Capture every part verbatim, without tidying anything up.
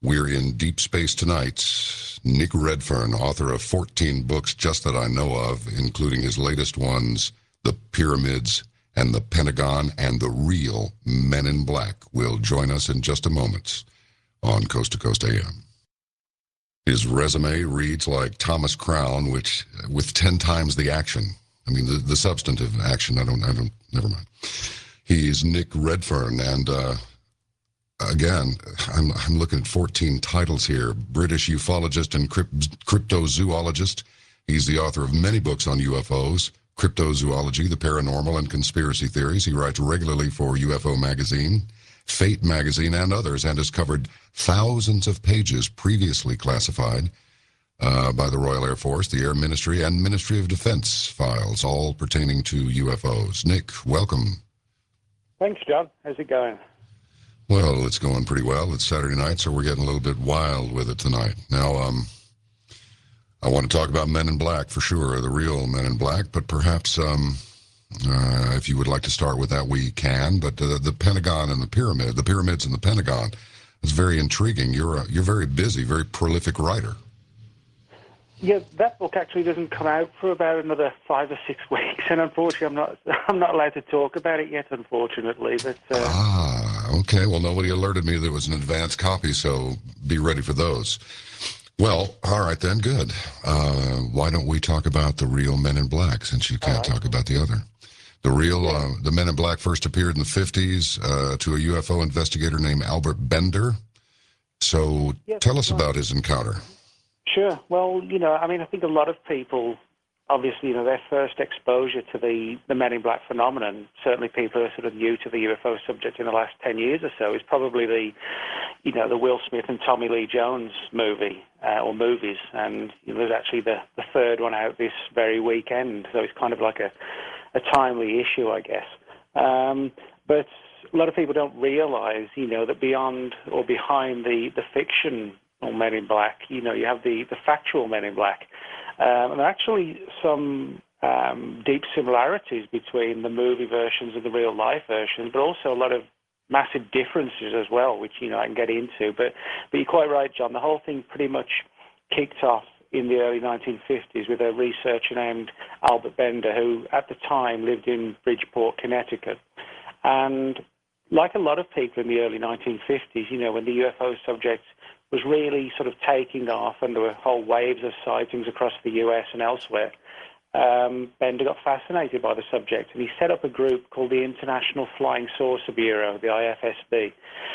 We're in deep space tonight. Nick Redfern, author of fourteen books just that I know of, including his latest ones, The Pyramids and the Pentagon and the Real Men in Black, will join us in just a moment on Coast to Coast A M. His resume reads like Thomas Crown, which with ten times the action. I mean, the, the substantive action, I don't, I don't, never mind. He's Nick Redfern, and uh, again, I'm, I'm looking at fourteen titles here. British ufologist and crypt, cryptozoologist. He's the author of many books on U F Os, cryptozoology, the paranormal, and conspiracy theories. He writes regularly for U F O Magazine, Fate Magazine, and others, and has covered thousands of pages previously classified uh, by the Royal Air Force, the Air Ministry, and Ministry of Defense files, all pertaining to U F Os. Nick, welcome. Thanks, John. How's it going? Well, it's going pretty well. It's Saturday night, so we're getting a little bit wild with it tonight. Now, um, I want to talk about Men in Black for sure, the real Men in Black, but perhaps um, uh, if you would like to start with that, we can. But uh, the Pentagon and the Pyramid, the Pyramids and the Pentagon, is very intriguing. You're a, you're very busy, very prolific writer. Yeah, that book actually doesn't come out for about another five or six weeks, and unfortunately, I'm not I'm not allowed to talk about it yet. Unfortunately, but uh... ah, okay. Well, nobody alerted me there was an advance copy, so be ready for those. Well, all right then, good. Uh, why don't we talk about the real Men in Black, since you can't right. talk about the other? The real, yeah. uh, the Men in Black first appeared in the fifties uh, to a U F O investigator named Albert Bender. So yeah, tell us right. about his encounter. Sure. Well, you know, I mean, I think a lot of people, obviously, you know, their first exposure to the, the Men in Black phenomenon, certainly people who are sort of new to the U F O subject in the last ten years or so, is probably the, you know, the Will Smith and Tommy Lee Jones movie, uh, or movies. And you know, there's actually the, the third one out this very weekend, so it's kind of like a, a timely issue, I guess. Um, but a lot of people don't realize, you know, that beyond or behind the, the fiction or Men in Black, you know, you have the, the factual Men in Black. Um, and actually some um, deep similarities between the movie versions and the real-life versions, but also a lot of massive differences as well, which, you know, I can get into. But, but you're quite right, John. The whole thing pretty much kicked off in the early nineteen fifties with a researcher named Albert Bender, who at the time lived in Bridgeport, Connecticut. And like a lot of people in the early nineteen fifties, you know, when the U F O subject was really sort of taking off and there were whole waves of sightings across the U S and elsewhere, um, Bender got fascinated by the subject, and he set up a group called the International Flying Saucer Bureau, the I F S B.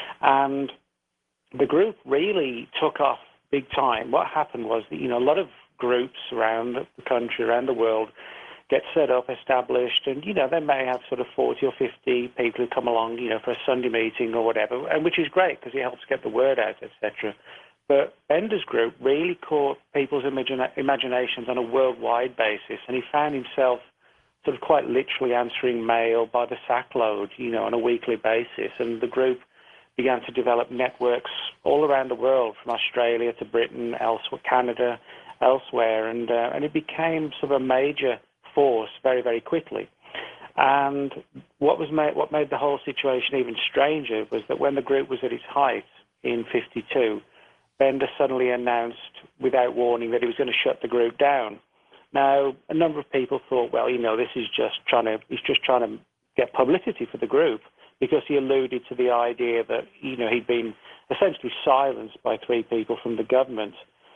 And the group really took off big time. What happened was that, you know, a lot of groups around the country, around the world, get set up, established, and, you know, they may have sort of forty or fifty people who come along, you know, for a Sunday meeting or whatever, and which is great because it helps get the word out, et cetera. But Bender's group really caught people's imagina- imaginations on a worldwide basis, and he found himself sort of quite literally answering mail by the sackload, you know, on a weekly basis, and the group began to develop networks all around the world, from Australia to Britain, elsewhere, Canada, elsewhere, and uh, and it became sort of a major force very, very quickly. And what was made, what made the whole situation even stranger was that when the group was at its height in fifty-two, Bender suddenly announced without warning that he was going to shut the group down. Now, a number of people thought, well, you know, this is just trying to, he's just trying to get publicity for the group, because he alluded to the idea that, you know, he'd been essentially silenced by three people from the government.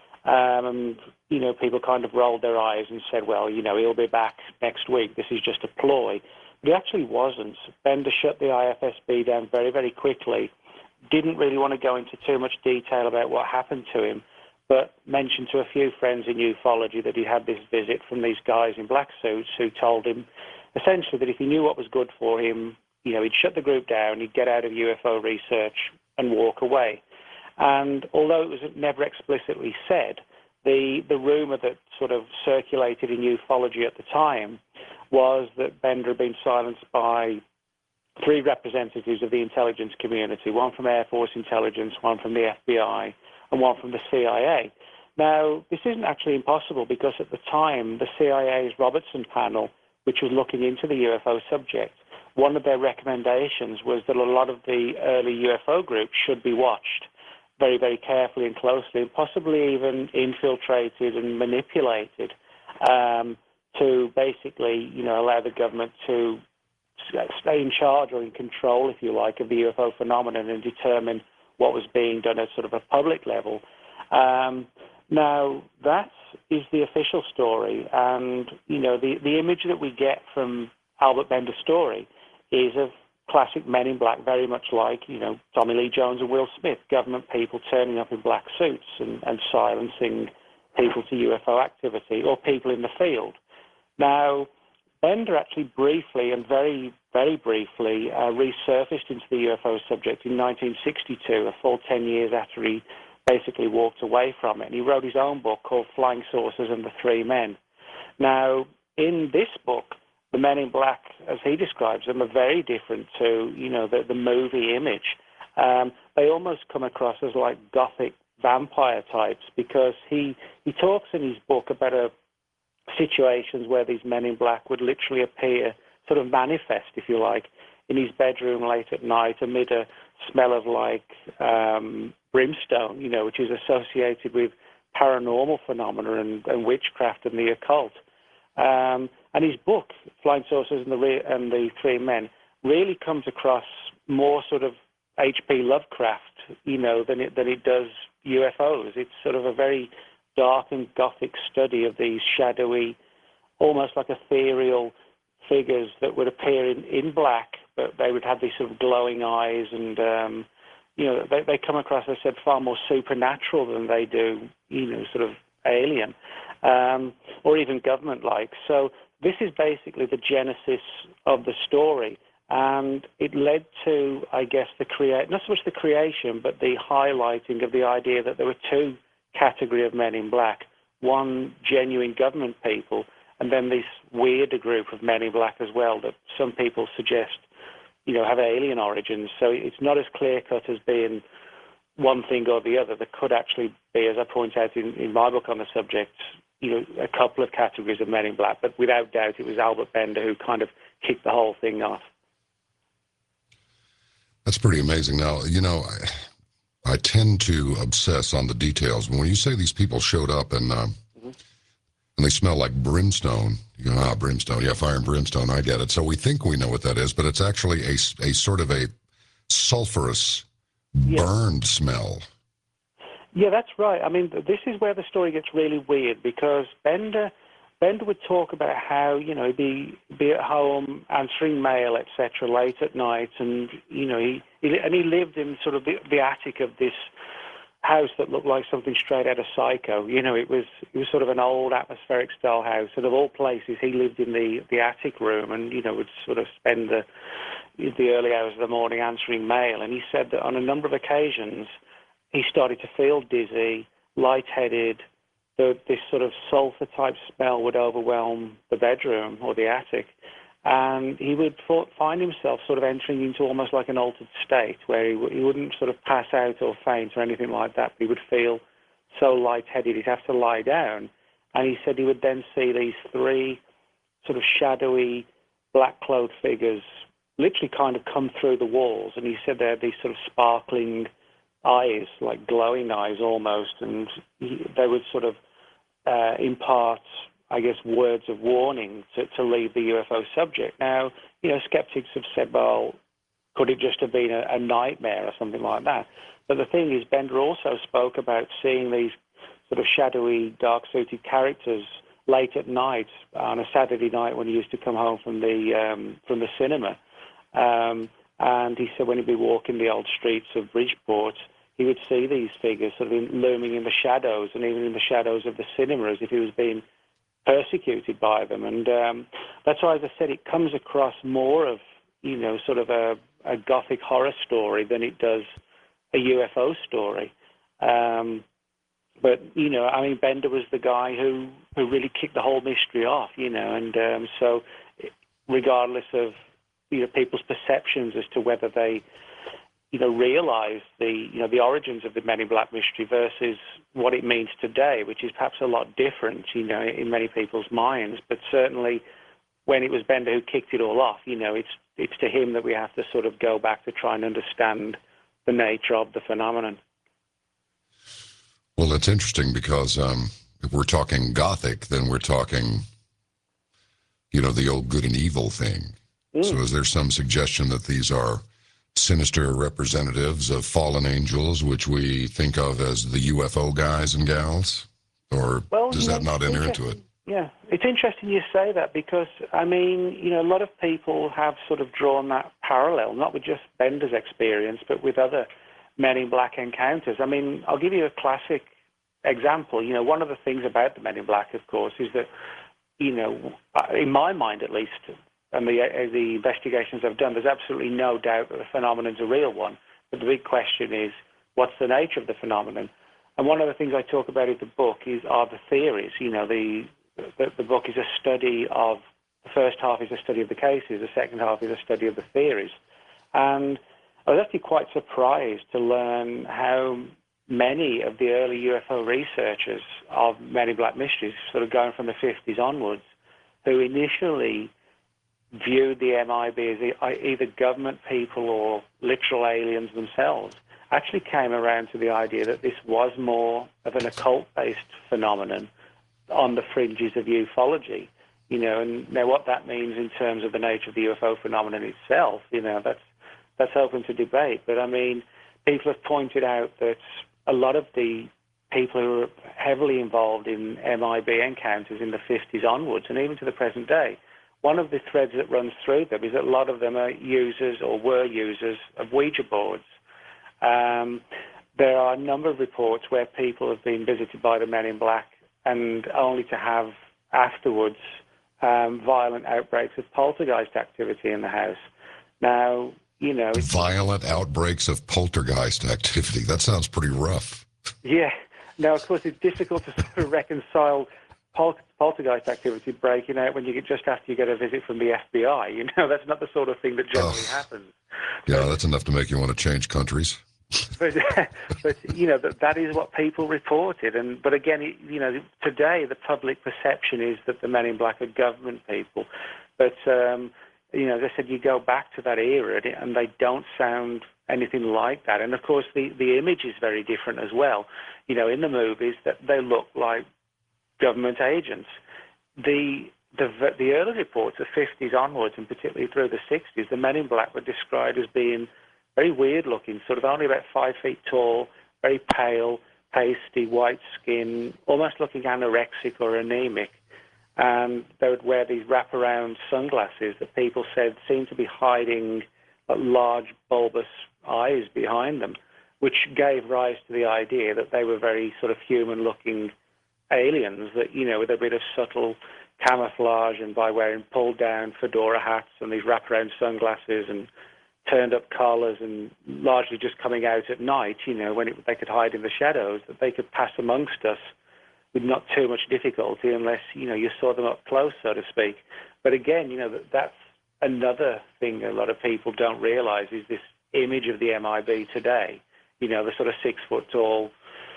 Um, and, you know, people kind of rolled their eyes and said, well, you know, he'll be back next week. This is just a ploy. But he actually wasn't. Bender shut the I F S B down very, very quickly. Didn't really want to go into too much detail about what happened to him, but mentioned to a few friends in ufology that he had this visit from these guys in black suits who told him essentially that if he knew what was good for him, you know, he'd shut the group down, he'd get out of U F O research and walk away. And although it was never explicitly said, the, the rumor that sort of circulated in ufology at the time was that Bender had been silenced by three representatives of the intelligence community, one from Air Force Intelligence, one from the F B I, and one from the C I A. Now, this isn't actually impossible because at the time, the C I A's Robertson panel, which was looking into the U F O subject, one of their recommendations was that a lot of the early U F O groups should be watched. very, very carefully and closely, and possibly even infiltrated and manipulated um, to basically, you know, allow the government to stay in charge or in control, if you like, of the U F O phenomenon and determine what was being done at sort of a public level. Um, now, that is the official story, and, you know, the, the image that we get from Albert Bender's story is of classic Men in Black, very much like, you know, Tommy Lee Jones and Will Smith, government people turning up in black suits and, and silencing people to U F O activity, or people in the field. Now, Bender actually briefly and very, very briefly uh, resurfaced into the U F O subject in nineteen sixty-two, a full ten years after he basically walked away from it. And he wrote his own book called Flying Saucers and the Three Men. Now, in this book, the Men in Black, as he describes them, are very different to, you know, the, the movie image. Um, they almost come across as like gothic vampire types, because he, he talks in his book about a situations where these Men in Black would literally appear, sort of manifest, if you like, in his bedroom late at night amid a smell of like um, brimstone, you know, which is associated with paranormal phenomena and, and witchcraft and the occult. Um, and his book, Flying Saucers and the, Re- and the Three Men, really comes across more sort of H P Lovecraft, you know, than it, than it does U F Os. It's sort of a very dark and gothic study of these shadowy, almost like ethereal figures that would appear in, in black, but they would have these sort of glowing eyes, and um, you know, they, they come across, as I said, far more supernatural than they do, you know, sort of alien, um, or even government-like. So this is basically the genesis of the story, and it led to, I guess, the create not so much the creation, but the highlighting of the idea that there were two category of Men in Black, one genuine government people, and then this weirder group of Men in Black as well that some people suggest, you know, have alien origins. So it's not as clear-cut as being one thing or the other. There could actually be, as I point out in, in my book on the subject, you know, a couple of categories of Men in Black, but without doubt it was Albert Bender who kind of kicked the whole thing off. That's pretty amazing. Now, you know, I... I tend to obsess on the details. When you say these people showed up and uh, mm-hmm. and they smell like brimstone, you know, ah, brimstone, yeah, fire and brimstone, I get it. So we think we know what that is, but it's actually a, a sort of a sulfurous, yeah. burned smell. Yeah, that's right. I mean, this is where the story gets really weird, because Bender Bender would talk about how, you know, he'd be, be at home answering mail, et cetera, late at night, and, you know, he, he and he lived in sort of the, the attic of this house that looked like something straight out of Psycho. You know, it was it was sort of an old atmospheric style house, and of all places, he lived in the, the attic room, and, you know, would sort of spend the the early hours of the morning answering mail. And he said that on a number of occasions, he started to feel dizzy, lightheaded. The, this sort of sulfur-type smell would overwhelm the bedroom or the attic, and he would for, find himself sort of entering into almost like an altered state where he, w- he wouldn't sort of pass out or faint or anything like that. He would feel so lightheaded he'd have to lie down, and he said he would then see these three sort of shadowy, black-clothed figures literally kind of come through the walls, and he said they had these sort of sparkling eyes, like glowing eyes almost, and he, they would sort of uh, impart, I guess, words of warning to, to leave the U F O subject. Now, you know, skeptics have said, well, could it just have been a, a nightmare or something like that? But the thing is, Bender also spoke about seeing these sort of shadowy, dark-suited characters late at night on a Saturday night when he used to come home from the um, from the cinema. Um, and he said when he'd be walking the old streets of Bridgeport, he would see these figures sort of in, looming in the shadows, and even in the shadows of the cinema, as if he was being persecuted by them. And um, that's why, as I said, it comes across more of, you know, sort of a, a gothic horror story than it does a U F O story. Um, but, you know, I mean, Bender was the guy who, who really kicked the whole mystery off, you know, and um, so regardless of, you know, people's perceptions as to whether they, you know, realize the, you know, the origins of the Men in Black mystery versus what it means today, which is perhaps a lot different, you know, in many people's minds. But certainly when it was Bender who kicked it all off, you know, it's it's to him that we have to sort of go back to try and understand the nature of the phenomenon. Well, it's interesting because um, if we're talking Gothic, then we're talking, you know, the old good and evil thing. Mm. So is there some suggestion that these are sinister representatives of fallen angels, which we think of as the U F O guys and gals? Or well, does that know, not enter into it? Yeah, it's interesting you say that because, I mean, you know, a lot of people have sort of drawn that parallel, not with just Bender's experience, but with other Men in Black encounters. I mean, I'll give you a classic example. You know, one of the things about the Men in Black, of course, is that, you know, in my mind at least, and the, the investigations I've done, there's absolutely no doubt that the phenomenon's a real one. But the big question is, what's the nature of the phenomenon? And one of the things I talk about in the book is are the theories. You know, the The, the book is a study of, the first half is a study of the cases, the second half is a study of the theories. And I was actually quite surprised to learn how many of the early U F O researchers of Men in Black Mysteries, sort of going from the fifties onwards, who initially viewed the M I B as either government people or literal aliens themselves, actually came around to the idea that this was more of an occult-based phenomenon on the fringes of ufology, you know, and now what that means in terms of the nature of the U F O phenomenon itself, you know, that's that's open to debate. But I mean, people have pointed out that a lot of the people who are heavily involved in M I B encounters in the fifties onwards, and even to the present day, one of the threads that runs through them is that a lot of them are users or were users of Ouija boards. Um, there are a number of reports where people have been visited by the Men in Black and only to have afterwards um, violent outbreaks of poltergeist activity in the house. Now, you know... Violent outbreaks of poltergeist activity. That sounds pretty rough. Yeah. Now, of course, it's difficult to sort of reconcile pol- poltergeist activity breaking out when you get just after you get a visit from the F B I. You know, that's not the sort of thing that generally oh. happens. Yeah, but, that's enough to make you want to change countries. but, but you know that that is what people reported, and but again, it, you know, today the public perception is that the Men in Black are government people, but um, you know, as I said, you go back to that era, and they don't sound anything like that. And of course, the the image is very different as well. You know, in the movies, that they look like government agents. The the the early reports, the fifties onwards, and particularly through the sixties, the Men in Black were described as being very weird looking, sort of only about five feet tall, very pale, pasty, white skin, almost looking anorexic or anemic. And they would wear these wraparound sunglasses that people said seemed to be hiding large bulbous eyes behind them, which gave rise to the idea that they were very sort of human-looking aliens that, you know, with a bit of subtle camouflage and by wearing pulled-down fedora hats and these wraparound sunglasses and turned-up collars and largely just coming out at night, you know, when it, they could hide in the shadows, that they could pass amongst us with not too much difficulty unless, you know, you saw them up close, so to speak. But again, you know, that, that's another thing a lot of people don't realize is this image of the M I B today, you know, the sort of six-foot-tall,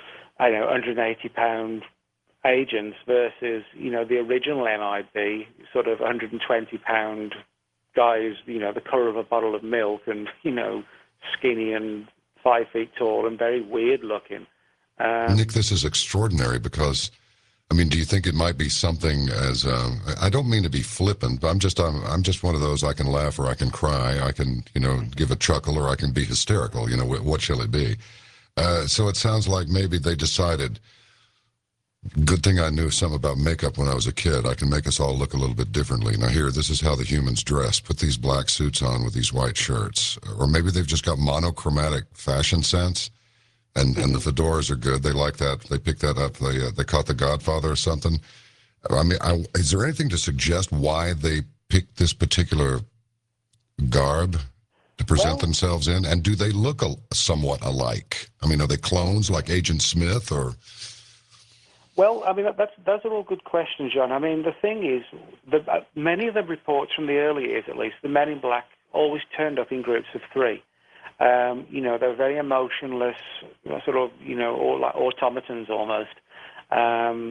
I don't know, one hundred eighty pound agents versus, you know, the original M I B, sort of one hundred twenty pound guys, you know, the colour of a bottle of milk and, you know, skinny and five feet tall and very weird looking. Um, Nick, this is extraordinary because, I mean, do you think it might be something as, um, I don't mean to be flippant, but I'm just, I'm, I'm just one of those, I can laugh or I can cry, I can, you know, give a chuckle or I can be hysterical, you know, what shall it be? Uh, so it sounds like maybe they decided, good thing I knew some about makeup when I was a kid. I can make us all look a little bit differently. Now here, this is how the humans dress. Put these black suits on with these white shirts. Or maybe they've just got monochromatic fashion sense, and, mm-hmm. and the fedoras are good. They like that. They picked that up. They, uh, they caught The Godfather or something. I mean, I, is there anything to suggest why they picked this particular garb to present well, themselves in? And do they look a, somewhat alike? I mean, are they clones like Agent Smith or... Well, I mean, that's, those are all good questions, John. I mean, the thing is, the, uh, many of the reports from the early years, at least, the Men in Black always turned up in groups of three. Um, you know, they're very emotionless, sort of, you know, all like automatons almost, um,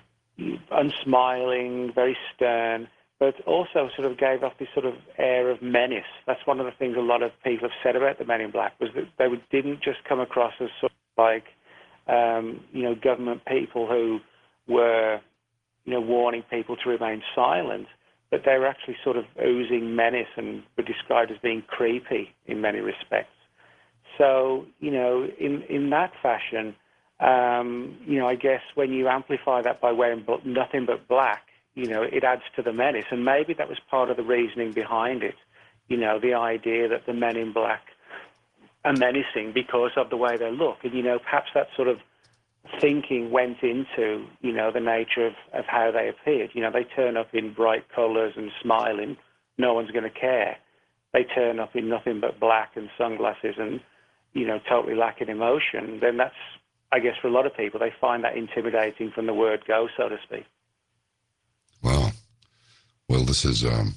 unsmiling, very stern, but also sort of gave off this sort of air of menace. That's one of the things a lot of people have said about the Men in Black, was that they didn't just come across as sort of like um, you know, government people who were, you know, warning people to remain silent, but they were actually sort of oozing menace and were described as being creepy in many respects. So, you know, in, in that fashion, um, you know, I guess when you amplify that by wearing nothing but black, you know, it adds to the menace. And maybe that was part of the reasoning behind it, you know, the idea that the men in black are menacing because of the way they look. And, you know, perhaps that sort of thinking went into, you know, the nature of, of how they appeared. You know, they turn up in bright colours and smiling, no one's going to care. They turn up in nothing but black and sunglasses and, you know, totally lacking emotion. Then that's, I guess, for a lot of people, they find that intimidating from the word go, so to speak. Wow. Well, this is, um,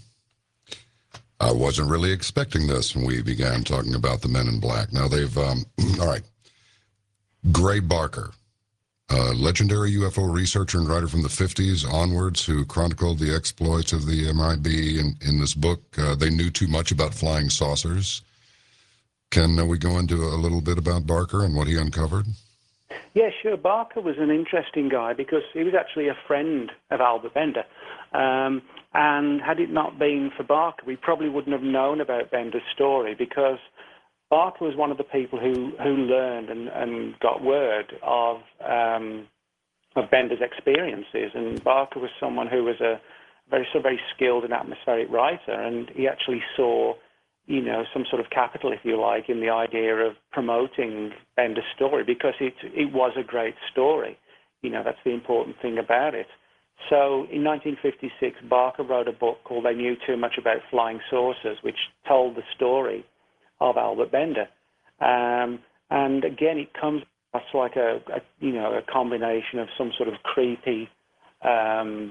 I wasn't really expecting this when we began talking about the Men in Black. Now they've, um, all right, Gray Barker, a legendary U F O researcher and writer from the fifties onwards who chronicled the exploits of the M I B in, in this book. Uh, they knew too much about flying saucers. Can uh, we go into a little bit about Barker and what he uncovered? Yeah, sure. Barker was an interesting guy because he was actually a friend of Albert Bender. Um, and had it not been for Barker, we probably wouldn't have known about Bender's story, because Barker was one of the people who, who learned and, and got word of, um, of Bender's experiences. And Barker was someone who was a very, so very skilled and atmospheric writer, and he actually saw, you know, some sort of capital, if you like, in the idea of promoting Bender's story, because it it was a great story. You know, that's the important thing about it. So in nineteen fifty-six, Barker wrote a book called They Knew Too Much About Flying Saucers, which told the story of Albert Bender. Um, and again, it comes across like a, a, you know, a combination of some sort of creepy, um,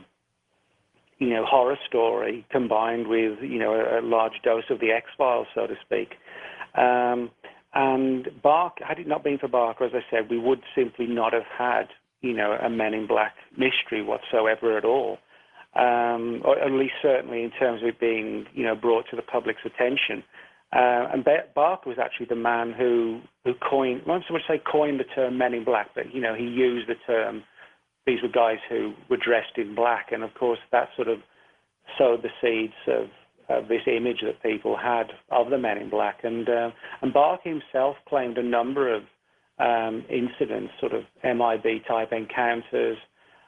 you know, horror story combined with, you know, a, a large dose of the X-Files, so to speak. Um, and Barker, had it not been for Barker, as I said, we would simply not have had, you know, a Men in Black mystery whatsoever at all. Um, or at least certainly in terms of it being, you know, brought to the public's attention. Uh, and Barker was actually the man who, who coined, not so much say coined the term Men in Black, but, you know, he used the term, these were guys who were dressed in black. And, of course, that sort of sowed the seeds of, of this image that people had of the Men in Black. And, uh, and Barker himself claimed a number of um, incidents, sort of M I B-type encounters,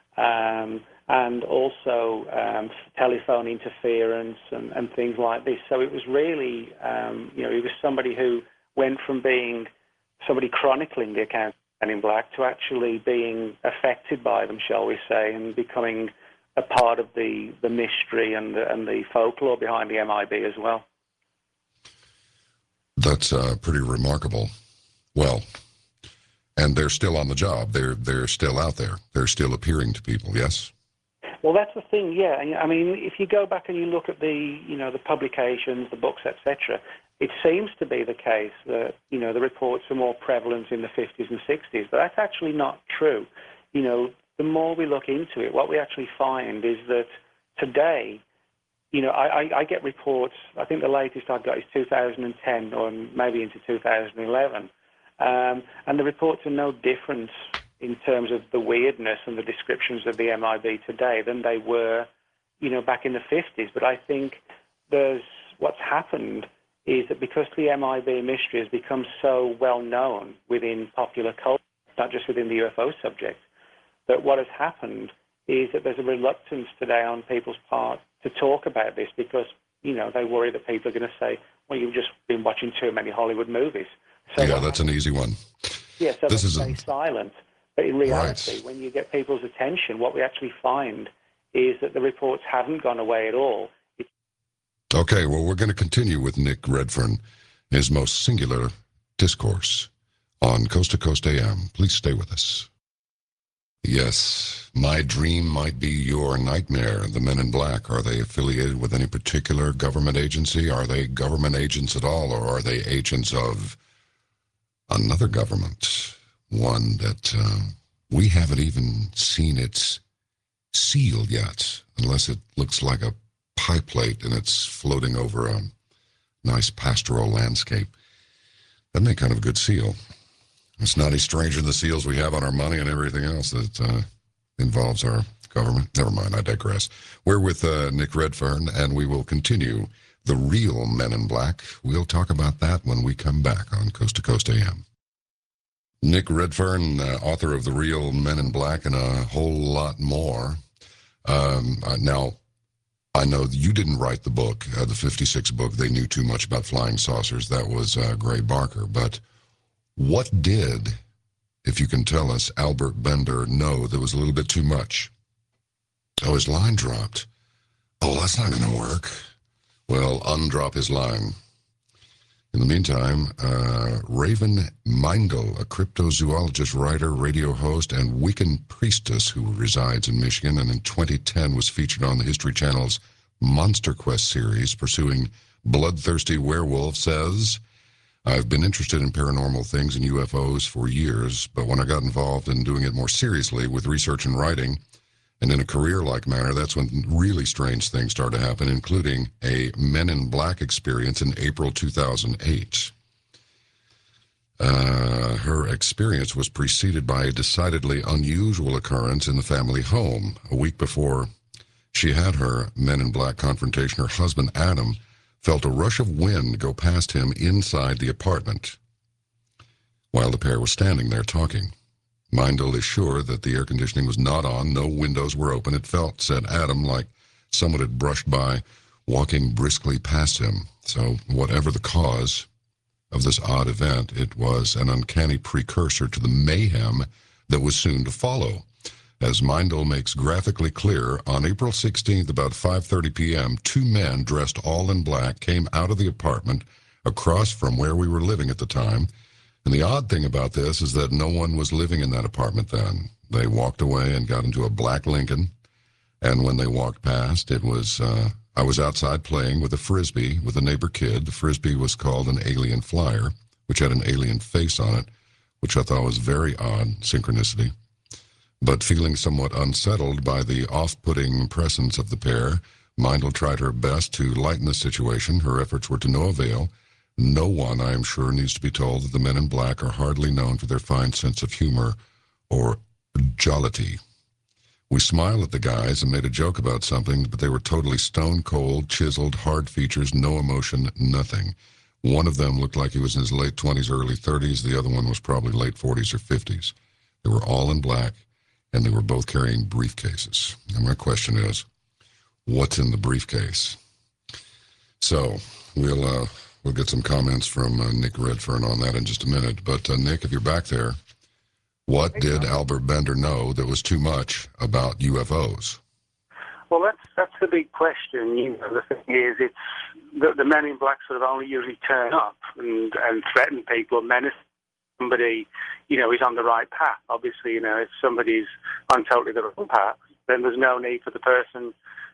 um, and also um, telephone interference and, and things like this. So it was really, um, you know, he was somebody who went from being somebody chronicling the account of Men in Black to actually being affected by them, shall we say, and becoming a part of the, the mystery and the, and the folklore behind the M I B as well. That's uh, pretty remarkable. Well, and they're still on the job. They're they're still out there. They're still appearing to people, yes? Well, that's the thing, yeah. I mean, if you go back and you look at the, you know, the publications, the books, et cetera, it seems to be the case that, you know, the reports are more prevalent in the fifties and sixties, but that's actually not true. You know, the more we look into it, what we actually find is that today, you know, I, I, I get reports, I think the latest I've got is two thousand ten or maybe into two thousand eleven, um, and the reports are no different in terms of the weirdness and the descriptions of the M I B today than they were, you know, back in the fifties. But I think there's, what's happened is that because the M I B mystery has become so well known within popular culture, not just within the U F O subject, that what has happened is that there's a reluctance today on people's part to talk about this because, you know, they worry that people are going to say, well, you've just been watching too many Hollywood movies. So yeah, that's an easy one. Yeah, so this they is stay a... silent. But in reality, right. when you get people's attention, what we actually find is that the reports haven't gone away at all. It's okay, well, we're going to continue with Nick Redfern, his most singular discourse on Coast to Coast A M. Please stay with us. Yes, my dream might be your nightmare. The Men in Black, are they affiliated with any particular government agency? Are they government agents at all, or are they agents of another government? One that uh, we haven't even seen its seal yet, unless it looks like a pie plate and it's floating over a nice pastoral landscape. That'd make kind of a good seal. It's not any stranger than the seals we have on our money and everything else that uh, involves our government. Never mind, I digress. We're with uh, Nick Redfern, and we will continue the real Men in Black. We'll talk about that when we come back on Coast to Coast A M. Nick Redfern, uh, author of The Real Men in Black and a whole lot more. Um, uh, now, I know you didn't write the book, uh, the fifty-six book, They Knew Too Much About Flying Saucers. That was uh, Gray Barker. But what did, if you can tell us, Albert Bender know that was a little bit too much? Oh, his line dropped. Oh, that's not going to work. Well, undrop his line. In the meantime, uh, Raven Meindl, a cryptozoologist, writer, radio host, and Wiccan priestess who resides in Michigan and in twenty ten was featured on the History Channel's Monster Quest series pursuing bloodthirsty werewolves, says, I've been interested in paranormal things and U F Os for years, but when I got involved in doing it more seriously with research and writing, and in a career-like manner, that's when really strange things started to happen, including a Men in Black experience in April two thousand eight. Uh, her experience was preceded by a decidedly unusual occurrence in the family home. A week before she had her Men in Black confrontation, her husband, Adam, felt a rush of wind go past him inside the apartment while the pair was standing there talking. Meindl is sure that the air conditioning was not on, no windows were open. It felt, said Adam, like someone had brushed by, walking briskly past him. So whatever the cause of this odd event, it was an uncanny precursor to the mayhem that was soon to follow. As Meindl makes graphically clear, on April sixteenth, about five thirty p.m., two men dressed all in black came out of the apartment across from where we were living at the time. And the odd thing about this is that no one was living in that apartment then. They walked away and got into a black Lincoln. And when they walked past, it was, uh, I was outside playing with a Frisbee with a neighbor kid. The Frisbee was called an alien flyer, which had an alien face on it, which I thought was very odd synchronicity. But feeling somewhat unsettled by the off-putting presence of the pair, Meindl tried her best to lighten the situation. Her efforts were to no avail. No one, I am sure, needs to be told that the Men in Black are hardly known for their fine sense of humor or jollity. We smiled at the guys and made a joke about something, but they were totally stone-cold, chiseled, hard features, no emotion, nothing. One of them looked like he was in his late twenties, early thirties. The other one was probably late forties or fifties. They were all in black, and they were both carrying briefcases. And my question is, what's in the briefcase? So, we'll... uh We'll get some comments from uh, Nick Redfern on that in just a minute. But, uh, Nick, if you're back there, what did Albert Bender know that was too much about U F Os? Well, that's that's the big question. You know, the thing is, it's the, the Men in Black sort of only usually turn up and, and threaten people, menace somebody, you know, is on the right path. Obviously, you know, if somebody's on totally the wrong path, then there's no need for the person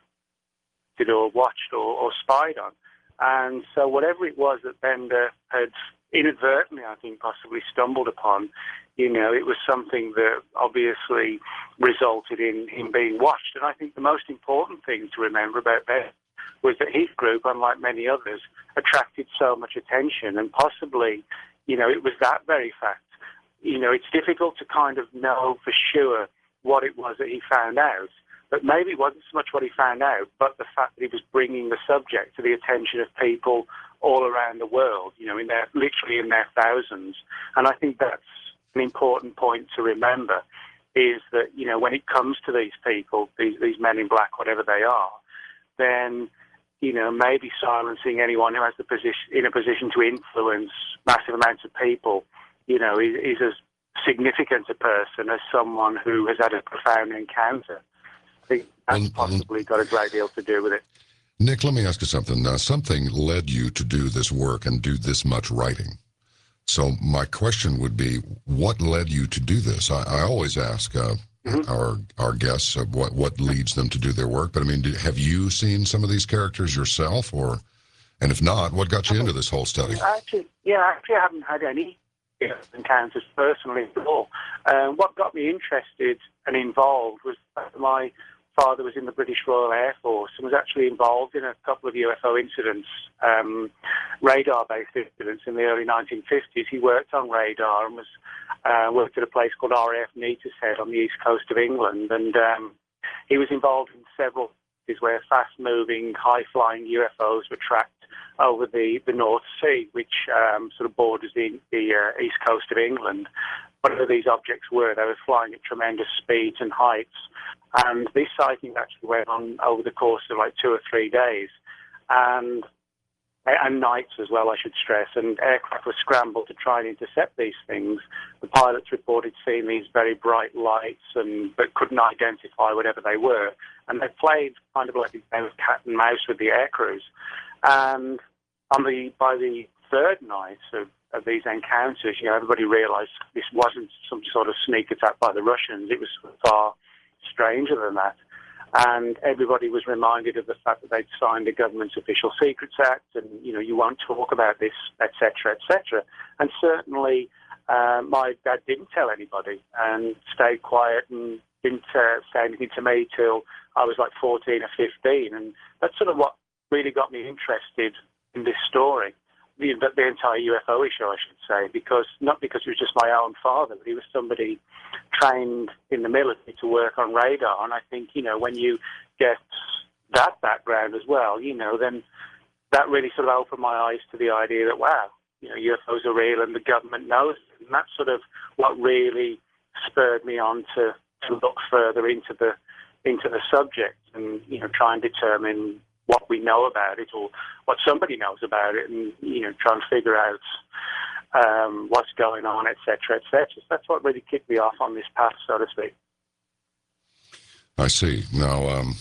to or watched or, or spied on. And so whatever it was that Bender had inadvertently, I think, possibly stumbled upon, you know, it was something that obviously resulted in him being watched. And I think the most important thing to remember about Bender was that his group, unlike many others, attracted so much attention. And possibly, you know, it was that very fact. You know, it's difficult to kind of know for sure what it was that he found out. But maybe it wasn't so much what he found out, but the fact that he was bringing the subject to the attention of people all around the world, you know, in their, literally in their thousands. And I think that's an important point to remember, is that, you know, when it comes to these people, these, these Men in Black, whatever they are, then, you know, maybe silencing anyone who has the position, in a position to influence massive amounts of people, you know, is, is as significant a person as someone who has had a profound encounter. I think that's possibly got a great deal to do with it. Nick, let me ask you something. Uh, something led you to do this work and do this much writing. So my question would be, what led you to do this? I, I always ask uh, mm-hmm. our our guests uh, what, what leads them to do their work. But, I mean, do, have you seen some of these characters yourself? or, And if not, what got you into this whole study? Actually, yeah, actually I haven't had any encounters personally at all. Um, what got me interested and involved was my father was in the British Royal Air Force and was actually involved in a couple of U F O incidents, um, radar-based incidents in the early nineteen fifties. He worked on radar and was uh, worked at a place called R A F Neatishead on the east coast of England, and um, he was involved in several cases where fast-moving, high-flying U F Os were tracked over the, the North Sea, which um, sort of borders the, the uh, east coast of England. Whatever these objects were, they were flying at tremendous speeds and heights. And these sightings actually went on over the course of like two or three days, and and nights as well, I should stress. And aircraft were scrambled to try and intercept these things. The pilots reported seeing these very bright lights, and but couldn't identify whatever they were. And they played kind of like a game of cat and mouse with the air crews. And on the by the third night of, of these encounters, you know, everybody realised this wasn't some sort of sneak attack by the Russians. It was far stranger than that. And everybody was reminded of the fact that they'd signed the government's Official Secrets Act, and, you know, you won't talk about this, et cetera, et cetera. And certainly uh, my dad didn't tell anybody and stayed quiet and didn't uh, say anything to me till I was like fourteen or fifteen. And that's sort of what really got me interested in this story, the, the entire U F O issue, I should say, because not because he was just my own father, but he was somebody trained in the military to work on radar. And I think, you know, when you get that background as well, you know, then that really sort of opened my eyes to the idea that, wow, you know, U F Os are real and the government knows it. And that's sort of what really spurred me on to, to look further into the into the subject and, you know, try and determine what we know about it or what somebody knows about it, and, you know, try and figure out um, what's going on, et cetera, et cetera. So that's what really kicked me off on this path, so to speak. I see. Now, um,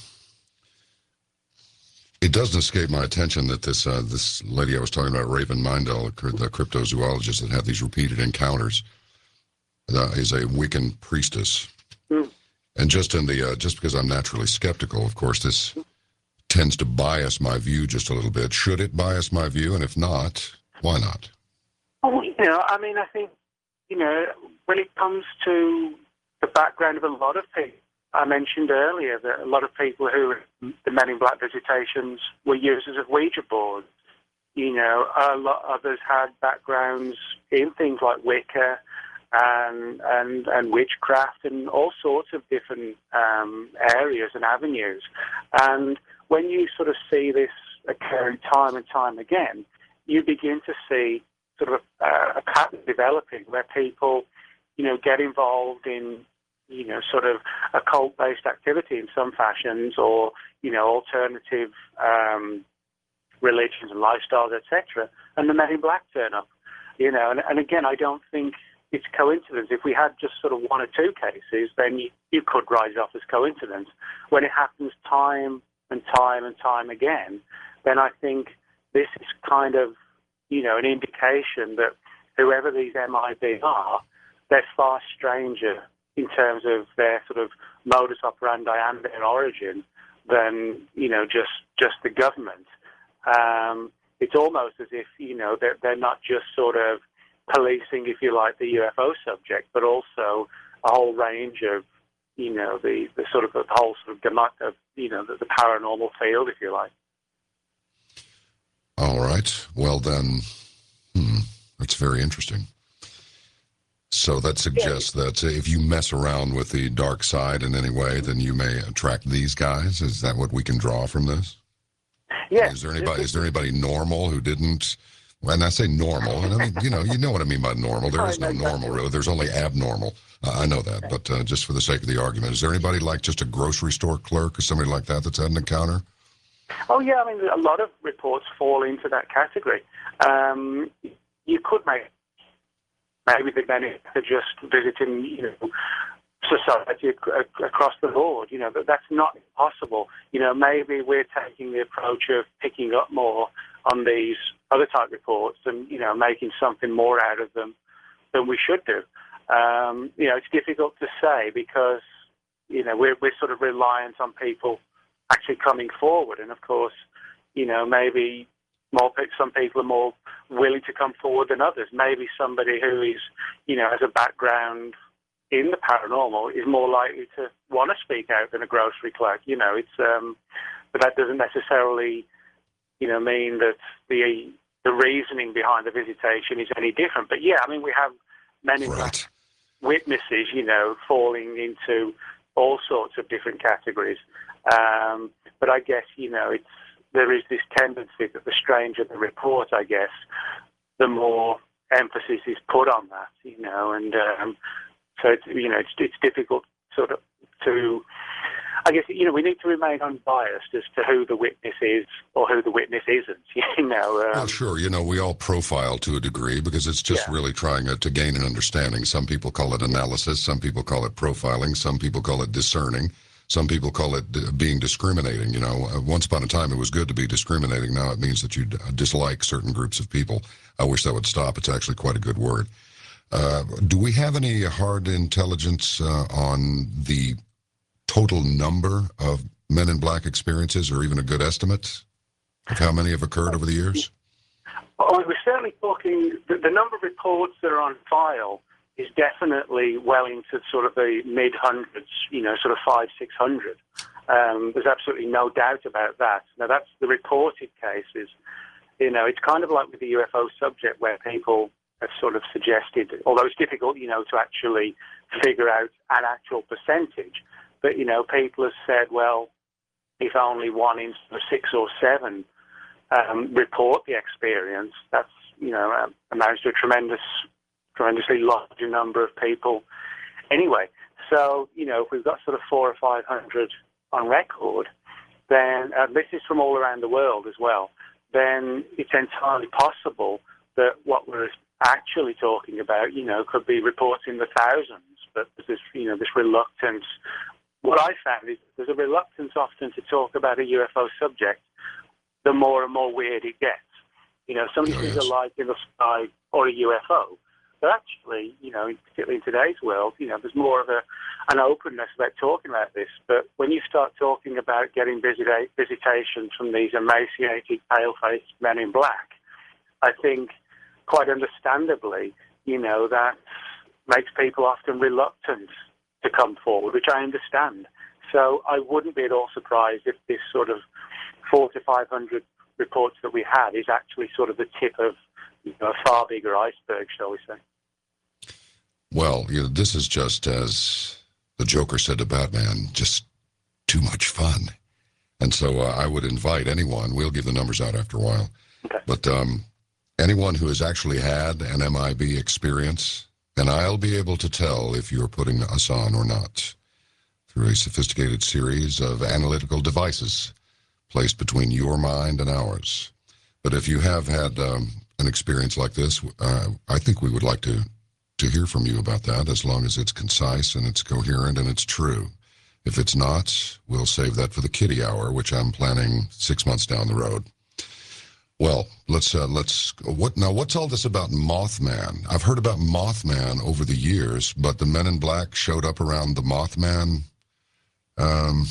it doesn't escape my attention that this uh, this lady I was talking about, Raven Mindell, the cryptozoologist that had these repeated encounters, uh, is a Wiccan priestess. Mm. And just in the uh, just because I'm naturally skeptical, of course, this tends to bias my view just a little bit. Should it bias my view? And if not, why not? Oh, you know, I mean, I think, you know, when it comes to the background of a lot of people, I mentioned earlier that a lot of people who the Men in Black visitations were users of Ouija boards. You know, a lot others had backgrounds in things like Wicca and and, and witchcraft and all sorts of different um, areas and avenues. And when you sort of see this occurring time and time again, you begin to see sort of a, a pattern developing where people, you know, get involved in, you know, sort of occult-based activity in some fashions, or, you know, alternative um, religions and lifestyles, et cetera. And the Men in Black turn up, you know. And, and again, I don't think it's coincidence. If we had just sort of one or two cases, then you, you could write it off as coincidence. When it happens time and time and time again, then I think this is kind of, you know, an indication that whoever these M I B are, they're far stranger in terms of their sort of modus operandi and their origin than, you know, just just the government. Um, it's almost as if, you know, they're, they're not just sort of policing, if you like, the U F O subject, but also a whole range of, you know, the, the sort of the whole sort of gamut of, you know, the, the paranormal field, if you like. All right. Well, then, hmm, that's very interesting. So that suggests yeah. that if you mess around with the dark side in any way, then you may attract these guys. Is that what we can draw from this? Yeah. Is there anybody? Is there anybody normal who didn't? When I say normal, and I mean, you know, you know what I mean by normal. There is no normal, really. There's only abnormal. Uh, I know that, but uh, just for the sake of the argument, is there anybody like just a grocery store clerk or somebody like that that's had an encounter? Oh yeah, I mean, a lot of reports fall into that category. Um, you could make maybe the men are just visiting, you know, society ac- across the board. You know, but that's not possible. You know, maybe we're taking the approach of picking up more on these other type reports and, you know, making something more out of them than we should do. Um, you know, it's difficult to say because, you know, we're we're sort of reliant on people actually coming forward, and of course, you know, maybe more some people are more willing to come forward than others. Maybe somebody who is, you know, has a background in the paranormal is more likely to want to speak out than a grocery clerk. You know, it's um, but that doesn't necessarily, you know, mean that the the reasoning behind the visitation is any different. But yeah, I mean, we have men in Right. black witnesses, you know, falling into all sorts of different categories. Um, but I guess, you know, it's there is this tendency that the stranger the report, I guess, the more emphasis is put on that, you know, and um, so it's, you know, it's, it's difficult sort of to, I guess, you know, we need to remain unbiased as to who the witness is or who the witness isn't, you know. Um, Well, sure. You know, we all profile to a degree because it's just Yeah. really trying to, to gain an understanding. Some people call it analysis. Some people call it profiling. Some people call it discerning. Some people call it d- being discriminating. You know, uh, once upon a time it was good to be discriminating. Now it means that you d- dislike certain groups of people. I wish that would stop. It's actually quite a good word. Uh, do we have any hard intelligence uh, on the total number of Men in Black experiences, or even a good estimate of how many have occurred over the years? Oh, we're certainly talking, the, the number of reports that are on file is definitely well into sort of the mid-hundreds, you know, sort of five, six hundred. Um, there's absolutely no doubt about that. Now, that's the reported cases. You know, it's kind of like with the U F O subject where people have sort of suggested, although it's difficult, you know, to actually figure out an actual percentage, but, you know, people have said, well, if only one in six or seven um, report the experience, that's, you know, um, amounts to a tremendous, tremendously larger number of people anyway. So, you know, if we've got sort of four or five hundred on record, then, and this is from all around the world as well, then it's entirely possible that what we're actually talking about, you know, could be reports in the thousands, but there's this, you know, this reluctance. What I found is there's a reluctance often to talk about a U F O subject the more and more weird it gets. You know, somebody Oh, sees yes. a light in the sky or a U F O. But actually, you know, particularly in today's world, you know, there's more of a an openness about talking about this. But when you start talking about getting visita- visitations from these emaciated, pale-faced men in black, I think quite understandably, you know, that makes people often reluctant to come forward, which I understand. So I wouldn't be at all surprised if this sort of four to five hundred reports that we had is actually sort of the tip of, you know, a far bigger iceberg, shall we say. Well, you know, this is just, as the Joker said to Batman, just too much fun. And so uh, I would invite anyone, we'll give the numbers out after a while, Okay. but um, anyone who has actually had an M I B experience, and I'll be able to tell if you're putting us on or not through a sophisticated series of analytical devices placed between your mind and ours. But if you have had um, an experience like this, uh, I think we would like to to hear from you about that, as long as it's concise and it's coherent and it's true. If it's not, we'll save that for the Kitty Hour, which I'm planning six months down the road. Well, let's uh, let's what now? What's all this about Mothman? I've heard about Mothman over the years, but the Men in Black showed up around the Mothman. Um,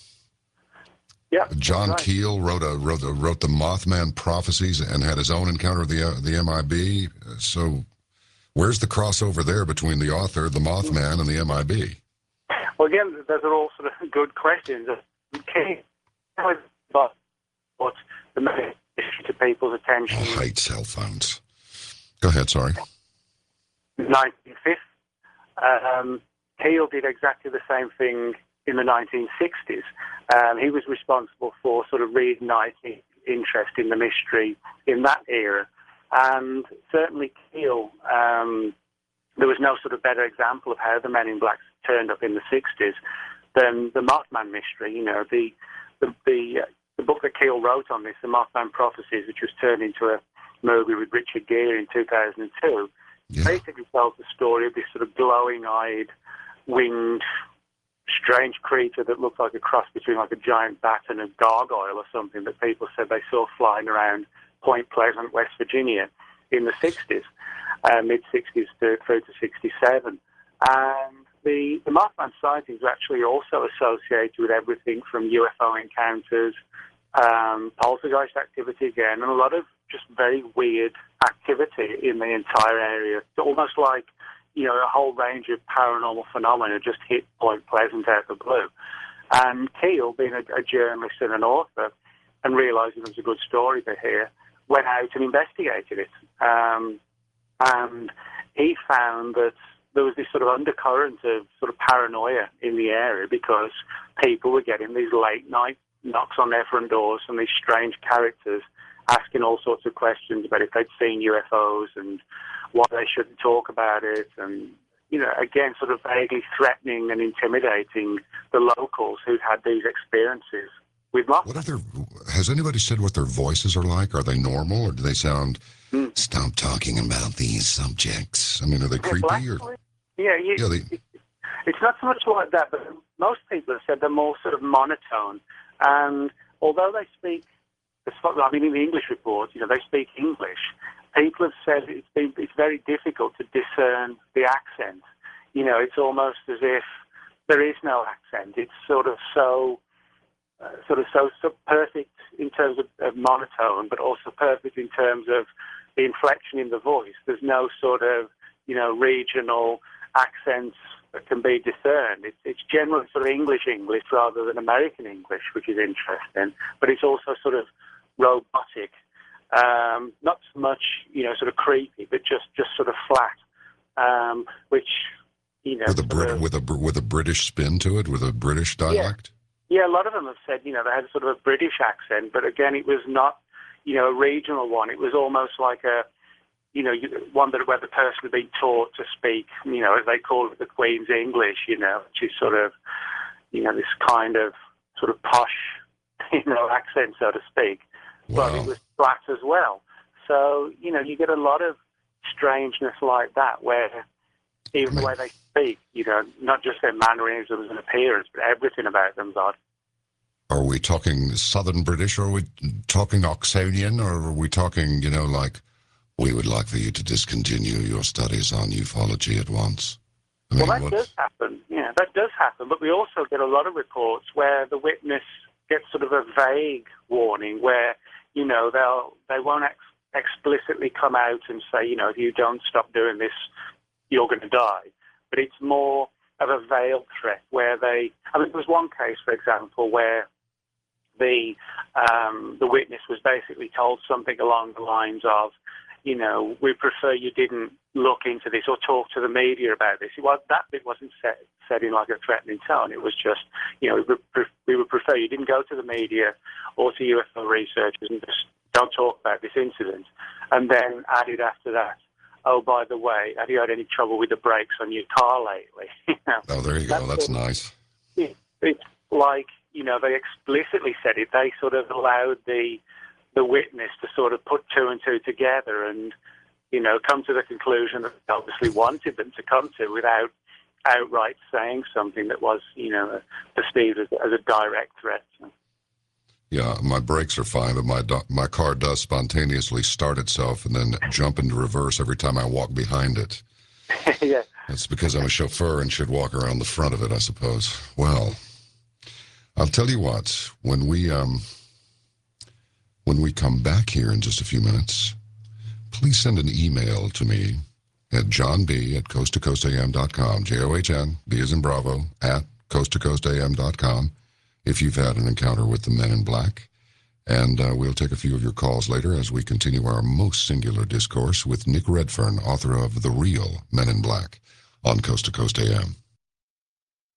Yeah, John right. Keel wrote a wrote a, wrote the Mothman prophecies and had his own encounter with the uh, the M I B. So, where's the crossover there between the author, the Mothman, and the M I B? Well, again, those are all sort of good questions. Okay, but what the main issue to people's attention Oh, I hate cell phones. Go ahead. Sorry. nineteen fifty. Um, Keel did exactly the same thing in the nineteen sixties. Um, he was responsible for sort of reigniting interest in the mystery in that era. And certainly Keel, um, there was no sort of better example of how the Men in Black turned up in the sixties than the Mothman mystery. You know, the the the, uh, the book that Keel wrote on this, The Mothman Prophecies, which was turned into a movie with Richard Gere in two thousand two, Yeah. basically tells the story of this sort of glowing-eyed, winged, strange creature that looked like a cross between like a giant bat and a gargoyle or something that people said they saw flying around Point Pleasant, West Virginia in the sixties, uh, mid-sixties to, through to sixty-seven. And the, the Mothman sightings were actually also associated with everything from U F O encounters, um, poltergeist activity again, and a lot of just very weird activity in the entire area. It's almost like, you know, a whole range of paranormal phenomena just hit Point Pleasant out of the blue. And Keel, being a, a journalist and an author, and realising it was a good story to hear, went out and investigated it. Um, and he found that there was this sort of undercurrent of sort of paranoia in the area because people were getting these late night knocks on their front doors from these strange characters asking all sorts of questions about if they'd seen U F Os and why they shouldn't talk about it, and, you know, again, sort of vaguely threatening and intimidating the locals who'd had these experiences with Mothman. What are their, has anybody said what their voices are like? Are they normal, or do they sound, mm. stop talking about these subjects? I mean, are they Yeah, creepy? well, Or? Yeah, you, Yeah, they, it's not so much like that, but most people have said they're more sort of monotone. And although they speak, I mean, in the English reports, you know, they speak English, people have said it's been, it's very difficult to discern the accent. You know, it's almost as if there is no accent. It's sort of so, uh, sort of so, so perfect in terms of, of monotone, but also perfect in terms of the inflection in the voice. There's no sort of, you know, regional accents that can be discerned. It's, it's generally sort of English English rather than American English, which is interesting. But it's also sort of robotic, um, not so much, you know, sort of creepy, but just, just sort of flat, um, which, you know, with a Brit, of, with a with a British spin to it, with a British dialect. Yeah. yeah, a lot of them have said, you know, they had sort of a British accent, but again, it was not, you know, a regional one. It was almost like a, you know, one that where the person had been taught to speak, you know, as they call it, the Queen's English, you know, which is sort of, you know, this kind of sort of posh, you know, accent, so to speak. Wow. But it was flat as well. So, you know, you get a lot of strangeness like that where even I mean, the way they speak, you know, not just their mannerisms and appearance, but everything about them's odd. Are we talking Southern British, or are we talking Oxonian, or are we talking, you know, like, we would like for you to discontinue your studies on ufology at once? I mean, well, that what? does happen. Yeah, that does happen. But we also get a lot of reports where the witness gets sort of a vague warning where, you know, they'll, they won't ex- explicitly come out and say, you know, if you don't stop doing this, you're going to die. But it's more of a veiled threat where they, I mean, there was one case, for example, where the um, the witness was basically told something along the lines of, you know, we prefer you didn't look into this or talk to the media about this. Well, that bit wasn't said, said in like a threatening tone. It was just, you know, we, pre- we would prefer you didn't go to the media or to U F O researchers and just don't talk about this incident. And then added after that, oh, by the way, have you had any trouble with the brakes on your car lately? you know, oh, there you go. That's, That's nice. It, it's like, you know, they explicitly said it. They sort of allowed the the witness to sort of put two and two together and, you know, come to the conclusion that they obviously wanted them to come to without outright saying something that was, you know, perceived as, as a direct threat. Yeah, my brakes are fine, but my do- my car does spontaneously start itself and then jump into reverse every time I walk behind it. Yeah. That's because I'm a chauffeur and should walk around the front of it, I suppose. Well, I'll tell you what, when we um when we come back here in just a few minutes, please send an email to me at johnb at coast to coast a m dot com, J O H N, B as in Bravo, at coast to coast a m dot com, if you've had an encounter with the Men in Black. And uh, we'll take a few of your calls later as we continue our most singular discourse with Nick Redfern, author of The Real Men in Black, on Coast to Coast A M.